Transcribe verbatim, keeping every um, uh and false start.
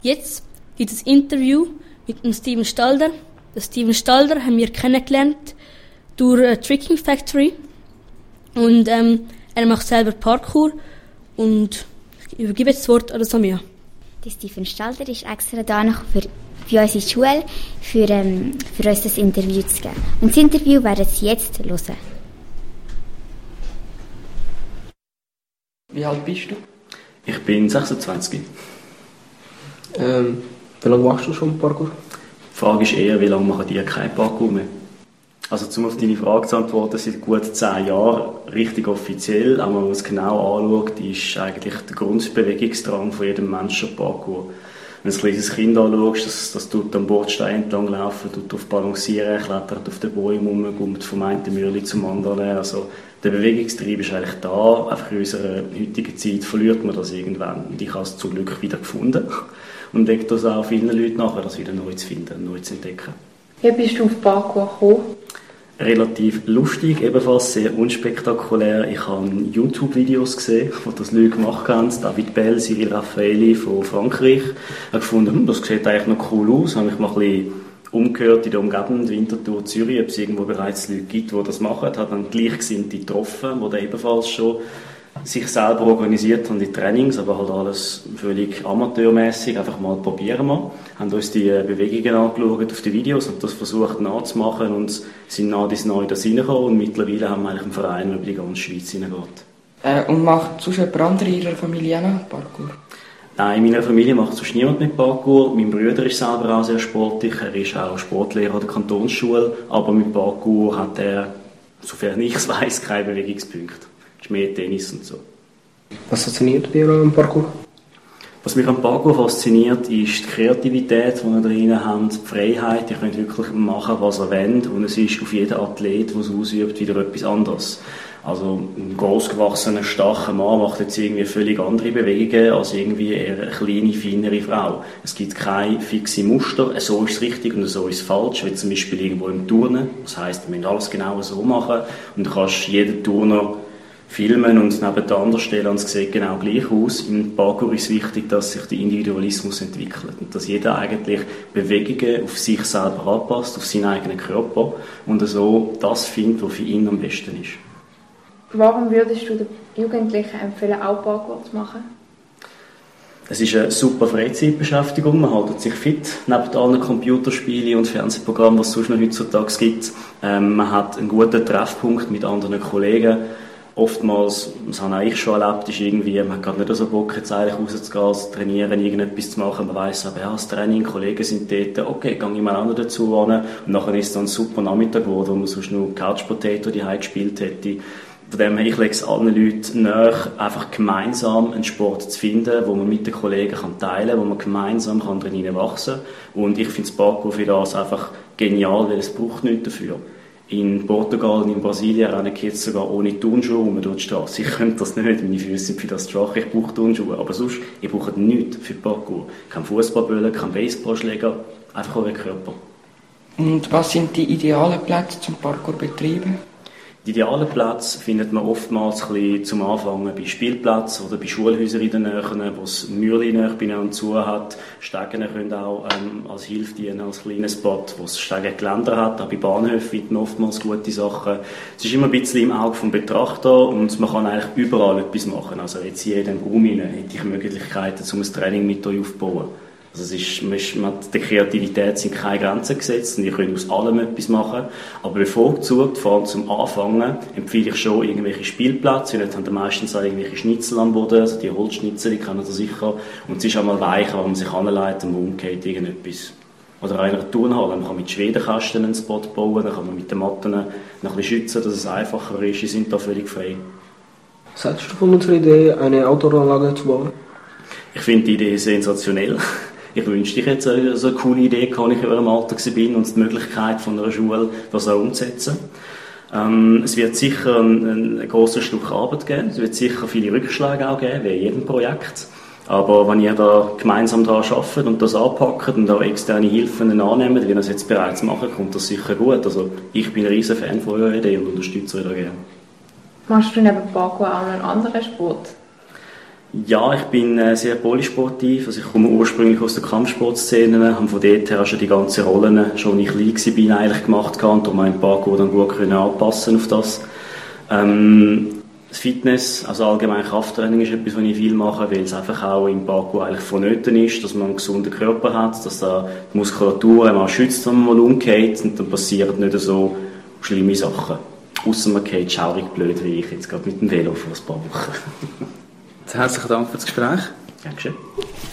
Jetzt gibt es ein Interview mit dem Steven Stalder. Den Steven Stalder haben wir kennengelernt durch eine Tricking Factory. Und ähm, er macht selber Parkour. Und ich übergebe jetzt das Wort an Samia. Der Steven Stalder ist extra da noch für, für unsere Schule, für, ähm, für uns das Interview zu geben. Und das Interview werden Sie jetzt hören. Wie alt bist du? Ich bin sechsundzwanzig. Ähm, wie lange machst du schon Parkour? Die Frage ist eher, wie lange machen die kein Parkour mehr? Also, um auf deine Frage zu antworten, seit gut zehn Jahren, richtig offiziell, wenn man es genau anschaut, ist eigentlich der Grundbewegungsdrang von jedem Menschen Parkour. Wenn du ein kleines Kind anschaust, das, das tut am Bordstein entlang laufen, tut auf Balancieren, klettert auf den Bäumen rum, kommt vom einen Mürli zum anderen. Also, der Bewegungstrieb ist eigentlich da. Einfach in unserer heutigen Zeit verliert man das irgendwann. Und ich habe es zum Glück wieder gefunden und denke das auch vielen Leuten nachher, das wieder neu zu finden, neu zu entdecken. Wie bist du auf Parkour gekommen? Relativ lustig, ebenfalls sehr unspektakulär. Ich habe YouTube-Videos gesehen, die das Leute gemacht haben. David Bell, Cyril Raffaelli von Frankreich. Ich habe gefunden, hm, das sieht eigentlich noch cool aus. Ich habe mich mal ein bisschen umgehört in der Umgebung, Winterthur, Zürich, ob es irgendwo bereits Leute gibt, die das machen. Ich habe dann Gleichgesinnte getroffen, die da ebenfalls schon sich selber organisiert haben in Trainings, aber halt alles völlig amateurmäßig, einfach mal probieren wir. Haben uns die Bewegungen angeschaut auf die Videos und das versucht nachzumachen und sind nah bis neu da reingekommen und mittlerweile haben wir eigentlich einen Verein, der über die ganze Schweiz hineingeht. Äh, und macht sonst jemand andere in Ihrer Familie auch noch Parkour? Nein, in meiner Familie macht sonst niemand mit Parkour. Mein Bruder ist selber auch sehr sportlich, er ist auch Sportlehrer an der Kantonsschule, aber mit Parkour hat er, sofern ich es weiss, keine Bewegungspunkte. Es ist mehr Tennis und so. Was fasziniert dich am Parkour? Was mich am Parkour fasziniert, ist die Kreativität, die wir da drin haben, die Freiheit. Ihr könnt wirklich machen, was ihr wollt. Und es ist auf jeden Athlet, der es ausübt, wieder etwas anderes. Also ein grossgewachsener, starker Mann macht jetzt irgendwie völlig andere Bewegungen als irgendwie eher eine kleine, feinere Frau. Es gibt keine fixe Muster, so ist es richtig und so ist es falsch, wie zum Beispiel irgendwo im Turnen. Das heisst, wir müssen alles genau so machen und du kannst jeden Turner filmen und nebeneinander stellen und es sieht genau gleich aus. Im Parkour ist es wichtig, dass sich der Individualismus entwickelt und dass jeder eigentlich Bewegungen auf sich selber anpasst, auf seinen eigenen Körper und so das findet, was für ihn am besten ist. Warum würdest du den Jugendlichen empfehlen, auch Parkour zu machen? Es ist eine super Freizeitbeschäftigung, man hält sich fit, neben allen Computerspielen und Fernsehprogrammen, was es sonst noch heutzutage gibt. Ähm, man hat einen guten Treffpunkt mit anderen Kollegen. Oftmals, das habe ich schon erlebt, ist irgendwie, man hat gerade nicht so Bock, jetzt eigentlich rauszugehen, zu trainieren, irgendetwas zu machen. Man weiss aber, ja, das Training, Kollegen sind dort, okay, gehe ich mal auch noch dazu an. Und nachher ist es dann ein super Nachmittag geworden, wo man sonst nur Couch Potato die gespielt hätte. Von dem her, ich lege es allen Leuten nahe, einfach gemeinsam einen Sport zu finden, wo man mit den Kollegen kann teilen kann, wo man gemeinsam kann drin wachsen kann. Und ich finde das Parkour für das einfach genial, weil es braucht nichts dafür. In Portugal und in Brasilien rennen Kids sogar ohne Turnschuhe rum durch die Straße. Ich könnte das nicht, meine Füße sind für das zu schwach, ich brauche Turnschuhe. Aber sonst, ich brauche nichts für Parkour. Kein Fußballbälle, kein Baseballschläger, einfach euren Körper. Und was sind die idealen Plätze zum Parkour betreiben? Die idealen Plätze findet man oftmals ein bisschen zum Anfang bei Spielplätzen oder bei Schulhäusern in der Nähe, wo es Mürli nahe beieinander zu hat. Stegen können auch ähm, als Hilfe dienen, als kleiner Spot, wo es Stegengeländer hat. Auch bei Bahnhöfen finden man oftmals gute Sachen. Es ist immer ein bisschen im Auge vom Betrachter und man kann eigentlich überall etwas machen. Also jetzt hier in diesem Raum hätte ich Möglichkeiten, um ein Training mit euch aufzubauen. Also es ist, man ist, man hat, der Kreativität sind keine Grenzen gesetzt und ihr könnt aus allem etwas machen. Aber bevorzugt, vor allem zum Anfangen, empfehle ich schon irgendwelche Spielplätze. Dort haben die meistens auch irgendwelche Schnitzel am Boden, also die Holzschnitzel, die kennen das sicher. Und es ist einmal weicher, wenn man sich anleitet und man umgeht irgendetwas. Oder auch in einer Turnhalle, man kann mit Schwedenkasten einen Spot bauen, dann kann man mit den Matten noch ein bisschen schützen, dass es einfacher ist. Sie sind da völlig frei. Was hältst du von unserer Idee, eine Outdoor-Anlage zu bauen? Ich finde die Idee sensationell. Ich wünschte, ich hätte so eine coole Idee gehabt, als ich in eurem Alter war und die Möglichkeit von einer Schule, das auch umzusetzen. Ähm, es wird sicher einen, einen grossen Stück Arbeit geben, es wird sicher viele Rückschläge auch geben, wie in jedem Projekt. Aber wenn ihr da gemeinsam daran arbeitet und das anpackt und auch externe Hilfen annehmt, wie ihr das jetzt bereits macht, kommt das sicher gut. Also ich bin ein riesen Fan von eurer Idee und unterstütze euch da gerne. Machst du neben Parkour auch noch einen anderen Sport? Ja, ich bin äh, sehr polysportiv. Also ich komme ursprünglich aus der Kampfsportszene, habe von dort her schon die ganzen Rollen, schon als ich klein war, eigentlich gemacht und darum meinen Parkour dann gut können anpassen auf das. Ähm, das Fitness, also allgemein Krafttraining ist etwas, was ich viel mache, weil es einfach auch im Parkour eigentlich vonnöten ist, dass man einen gesunden Körper hat, dass da die Muskulatur einmal schützt, wenn man mal umgeht und dann passieren nicht so schlimme Sachen. Ausser man geht schaurig blöd wie ich jetzt gerade mit dem Velo vor ein paar Wochen. Herzlichen Dank für das Gespräch. Dankeschön.